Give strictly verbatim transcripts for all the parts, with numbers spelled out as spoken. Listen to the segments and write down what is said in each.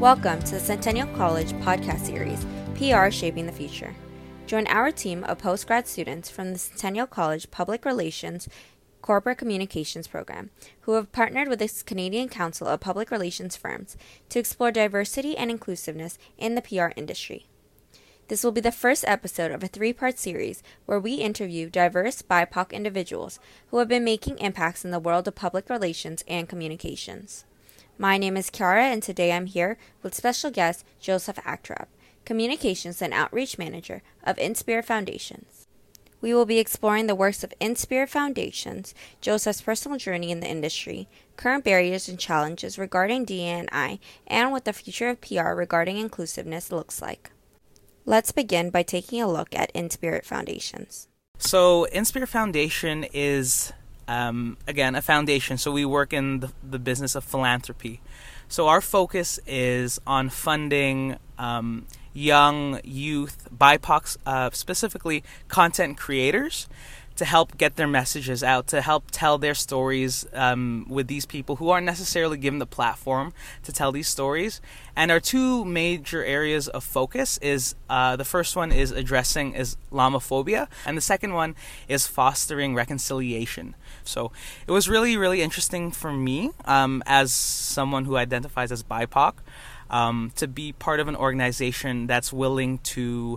Welcome to the Centennial College podcast series, P R Shaping the Future. Join our team of postgrad students from the Centennial College Public Relations Corporate Communications program, who have partnered with the Canadian Council of Public Relations Firms to explore diversity and inclusiveness in the P R industry. This will be the first episode of a three-part series where we interview diverse B I P O C individuals who have been making impacts in the world of public relations and communications. My name is Kiara, and today I'm here with special guest Joseph Actrap, Communications and Outreach Manager of InSpirit Foundations. We will be exploring the works of InSpirit Foundations, Joseph's personal journey in the industry, current barriers and challenges regarding D E and I, and what the future of P R regarding inclusiveness looks like. Let's begin by taking a look at InSpirit Foundations. So InSpirit Foundation is, um, again, a foundation. So we work in the, the business of philanthropy. So our focus is on funding um, young, youth, B I P O Cs, uh, specifically content creators, to help get their messages out, to help tell their stories um, with these people who aren't necessarily given the platform to tell these stories. And our two major areas of focus is, uh, the first one is addressing Islamophobia, and the second one is fostering reconciliation. So it was really, really interesting for me um, as someone who identifies as B I P O C um, to be part of an organization that's willing to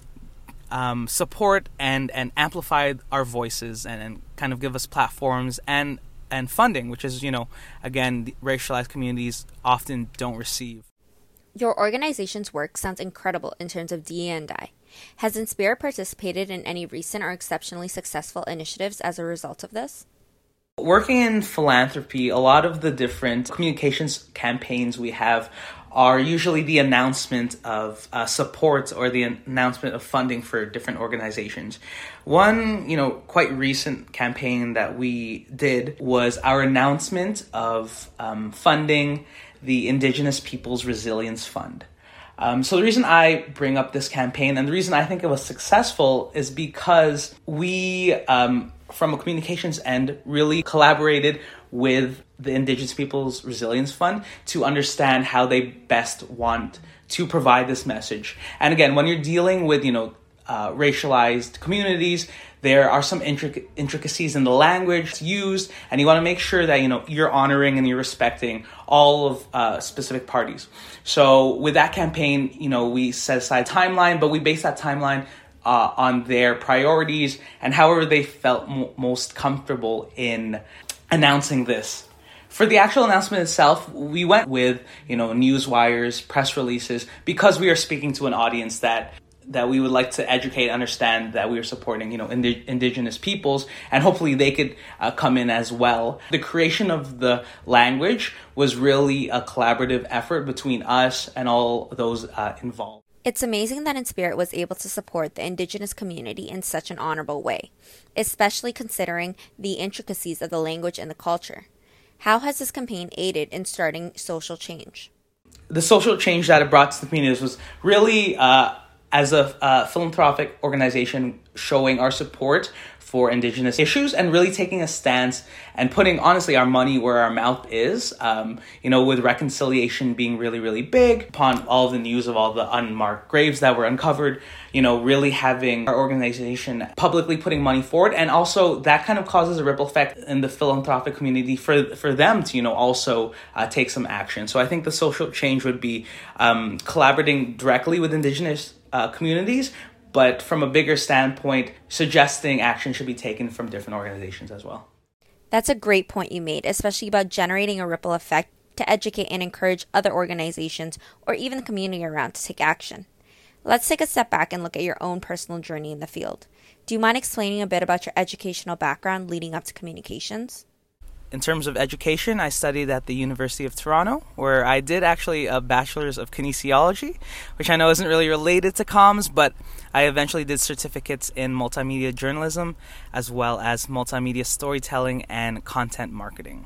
Um, support and, and amplify our voices and, and kind of give us platforms and, and funding, which is, you know, again, the racialized communities often don't receive. Your organization's work sounds incredible in terms of D E and I. Has InSpirit participated in any recent or exceptionally successful initiatives as a result of this? Working in philanthropy, a lot of the different communications campaigns we have are usually the announcement of uh, support or the announcement of funding for different organizations. One, you know, quite recent campaign that we did was our announcement of um, funding the Indigenous Peoples Resilience Fund. Um, so the reason I bring up this campaign and the reason I think it was successful is because we, um, from a communications end, really collaborated with the Indigenous Peoples Resilience Fund to understand how they best want to provide this message. And again, when you're dealing with, you know, uh, racialized communities, there are some intric- intricacies in the language used, and you want to make sure that, you know, you're honoring and you're respecting all of uh, specific parties. So with that campaign, you know, we set aside a timeline, but we base that timeline uh, on their priorities and however they felt mo- most comfortable in announcing this. For the actual announcement itself, we went with, you know, news wires, press releases, because we are speaking to an audience that that we would like to educate, understand that we are supporting, you know, indi- indigenous peoples, and hopefully they could uh, come in as well. The creation of the language was really a collaborative effort between us and all those uh, involved. It's amazing that InSpirit was able to support the Indigenous community in such an honorable way, especially considering the intricacies of the language and the culture. How has this campaign aided in starting social change? The social change that it brought to the communities was really, uh, as a uh, philanthropic organization, showing our support for Indigenous issues and really taking a stance and putting, honestly, our money where our mouth is, um, you know, with reconciliation being really, really big. Upon all the news of all the unmarked graves that were uncovered, you know, really having our organization publicly putting money forward. And also that kind of causes a ripple effect in the philanthropic community for, for them to, you know, also uh, take some action. So I think the social change would be um, collaborating directly with Indigenous uh, communities, but from a bigger standpoint, suggesting action should be taken from different organizations as well. That's a great point you made, especially about generating a ripple effect to educate and encourage other organizations or even the community around to take action. Let's take a step back and look at your own personal journey in the field. Do you mind explaining a bit about your educational background leading up to communications? In terms of education, I studied at the University of Toronto, where I did actually a bachelor's of kinesiology, which I know isn't really related to comms, but I eventually did certificates in multimedia journalism, as well as multimedia storytelling and content marketing.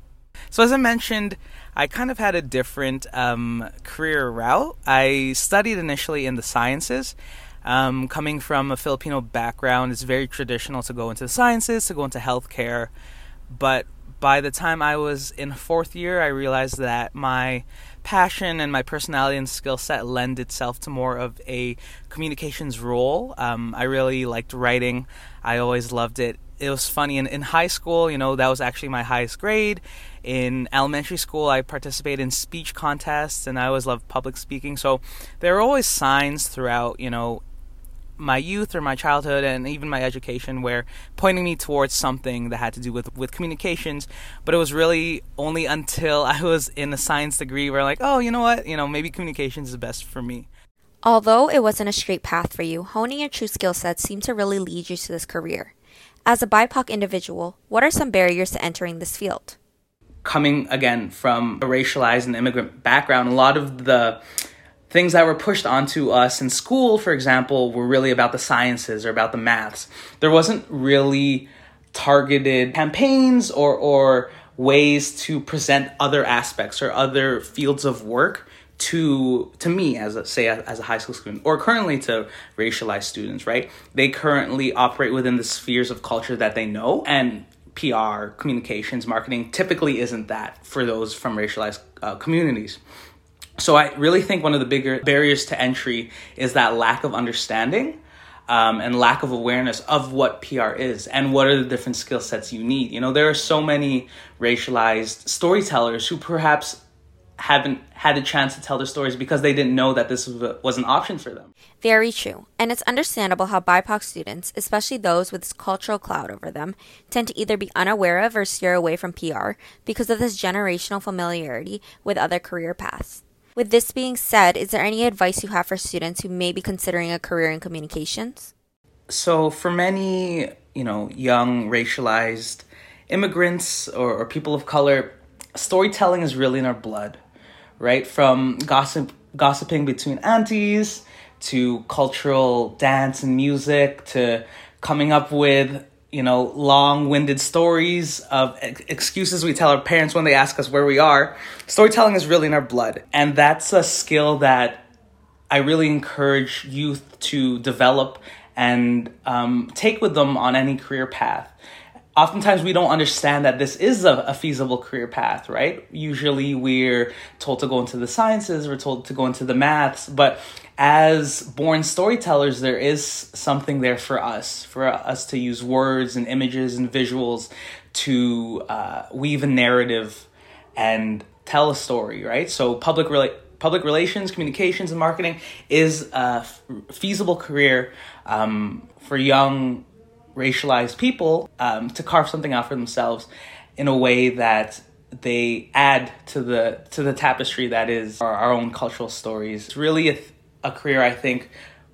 So as I mentioned, I kind of had a different um, career route. I studied initially in the sciences. Um, coming from a Filipino background, it's very traditional to go into the sciences, to go into healthcare, but by the time I was in fourth year, I realized that my passion and my personality and skill set lend itself to more of a communications role. Um, I really liked writing. I always loved it. It was funny. In, in high school, you know, that was actually my highest grade. In elementary school, I participated in speech contests, and I always loved public speaking. So there were always signs throughout, you know, my youth or my childhood and even my education where pointing me towards something that had to do with, with communications. But it was really only until I was in a science degree where like, oh, you know what, you know, maybe communications is best for me. Although it wasn't a straight path for you, honing your true skill sets seemed to really lead you to this career. As a B I P O C individual, what are some barriers to entering this field? Coming, again, from a racialized and immigrant background, a lot of the things that were pushed onto us in school, for example, were really about the sciences or about the maths. There wasn't really targeted campaigns or, or ways to present other aspects or other fields of work to to me as a say as a high school student, or currently to racialized students, right? They currently operate within the spheres of culture that they know, and P R, communications, marketing typically isn't that for those from racialized uh, communities. So I really think one of the bigger barriers to entry is that lack of understanding um, and lack of awareness of what P R is and what are the different skill sets you need. You know, there are so many racialized storytellers who perhaps haven't had a chance to tell their stories because they didn't know that this was, a, was an option for them. Very true. And it's understandable how B I P O C students, especially those with this cultural cloud over them, tend to either be unaware of or steer away from P R because of this generational familiarity with other career paths. With this being said, is there any advice you have for students who may be considering a career in communications? So for many, you know, young racialized immigrants or, or people of color, storytelling is really in our blood. Right? From gossip, gossiping between aunties to cultural dance and music to coming up with, you know, long-winded stories of ex- excuses we tell our parents when they ask us where we are. Storytelling is really in our blood. And that's a skill that I really encourage youth to develop and um, take with them on any career path. Oftentimes we don't understand that this is a, a feasible career path, right? Usually we're told to go into the sciences, we're told to go into the maths, but as born storytellers, there is something there for us, for us to use words and images and visuals to uh, weave a narrative and tell a story, right? So public rela- public relations, communications, and marketing is a f- feasible career um, for young racialized people um, to carve something out for themselves in a way that they add to the to the tapestry that is our, our own cultural stories. It's really a, a career I think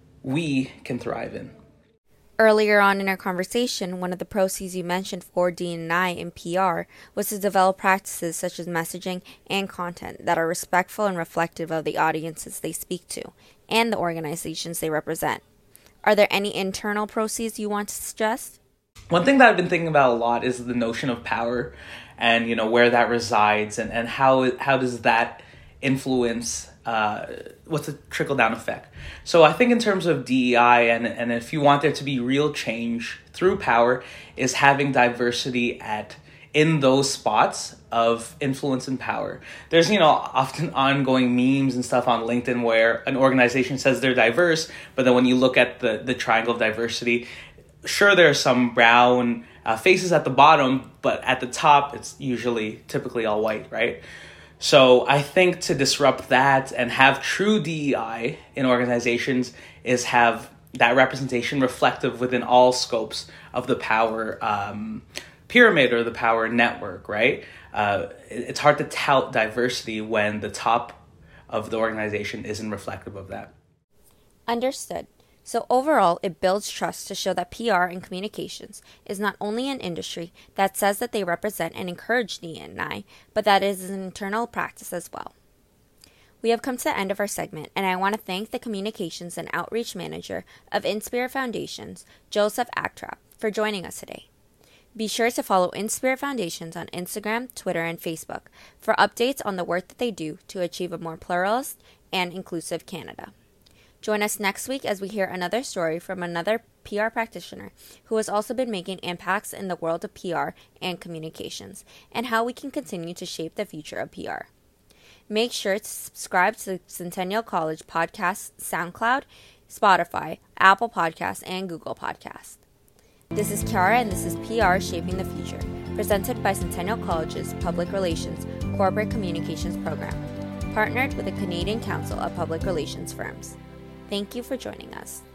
we can thrive in. Earlier on in our conversation, one of the proceeds you mentioned for D and I in P R was to develop practices such as messaging and content that are respectful and reflective of the audiences they speak to and the organizations they represent. Are there any internal proceeds you want to suggest? One thing that I've been thinking about a lot is the notion of power and, you know, where that resides and, and how how does that influence, uh, what's the trickle-down effect? So I think in terms of D E I and, and if you want there to be real change through power is having diversity at in those spots of influence and power. There's, you know, often ongoing memes and stuff on LinkedIn where an organization says they're diverse, but then when you look at the, the triangle of diversity, sure, there are some brown uh, faces at the bottom, but at the top, it's usually typically all white, right? So I think to disrupt that and have true D E I in organizations is have that representation reflective within all scopes of the power um pyramid or the power network, right? Uh, it's hard to tout diversity when the top of the organization isn't reflective of that. Understood. So overall, it builds trust to show that P R and communications is not only an industry that says that they represent and encourage D and I, but that it is an internal practice as well. We have come to the end of our segment, and I want to thank the Communications and Outreach Manager of InSpirit Foundations, Joseph Actrap, for joining us today. Be sure to follow InSpirit Foundations on Instagram, Twitter, and Facebook for updates on the work that they do to achieve a more pluralist and inclusive Canada. Join us next week as we hear another story from another P R practitioner who has also been making impacts in the world of P R and communications, and how we can continue to shape the future of P R. Make sure to subscribe to the Centennial College Podcast, SoundCloud, Spotify, Apple Podcasts, and Google Podcasts. This is Kiara, and this is P R Shaping the Future, presented by Centennial College's Public Relations Corporate Communications Program, partnered with the Canadian Council of Public Relations Firms. Thank you for joining us.